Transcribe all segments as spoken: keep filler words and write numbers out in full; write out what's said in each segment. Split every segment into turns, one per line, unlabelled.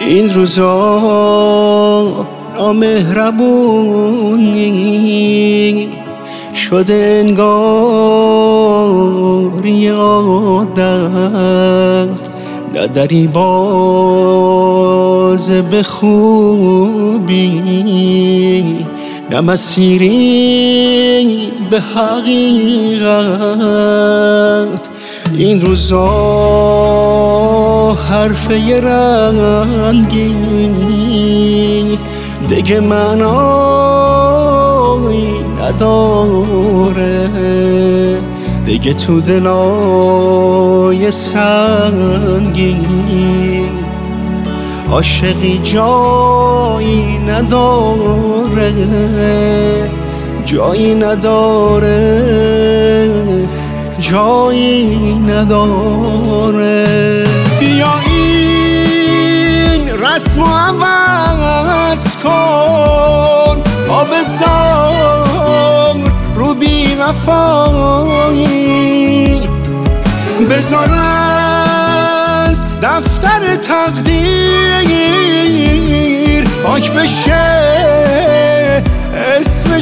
این روزا نامهربونی شده انگار یادت نداری باز به خوبی، نه مسیری به حقیقت. این روزا حرفه رنگین دیگه معنایی نداره، دیگه تو دلای سنگین عاشقی جایی نداره، جایی نداره، جایی نداره. بیا این رسم و عوض کن، آب زار رو بی وفایی، بذار از دفتر تقدیر پاک بشه اسم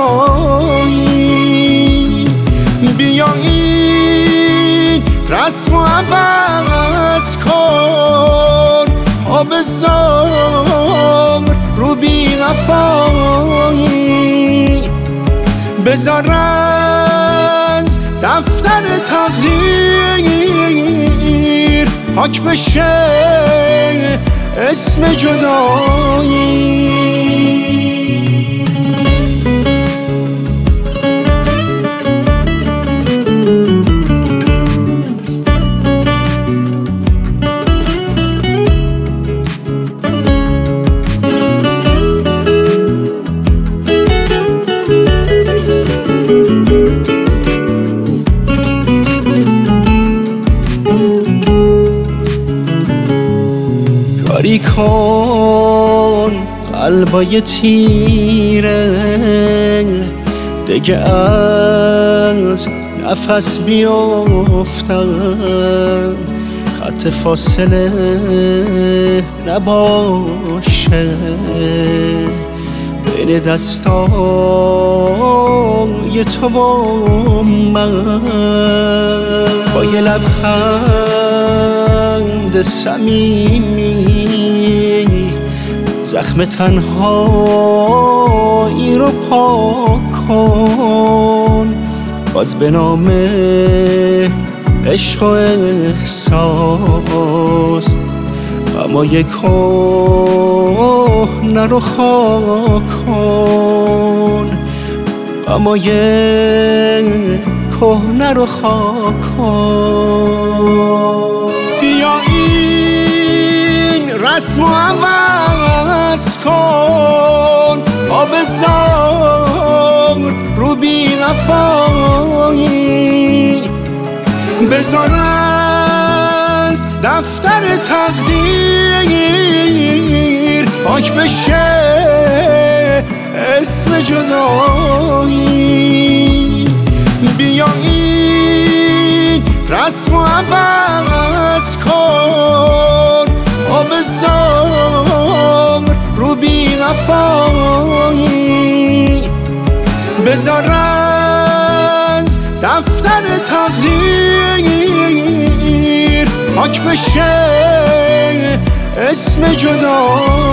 جدایی. بیا این رسم و عوض کن، آب زار رو بی وفایی، بذار از دفتر تقدیر پاک بشه اسم جدایی. کاری کن قلبای تیره دیگه از نفس بیفتن، خط فاصله نباشه بین دستای تو و من. با یه لبخند صمیمی زخم تنهایی رو پاک کن، باز به نام عشق و احساس غمای کهنه رو خاک کن، غمای کهنه رو خاک کن. بیا این رسم و عوض کن، آب زار رو بی وفایی، بذار از دفتر تقدیر پاک بشه اسم جدایی. بیا این رسم و عوض کن، آب زار رو بی وفایی، بذار از دفتر تقدیر پاک بشه اسم جدایی.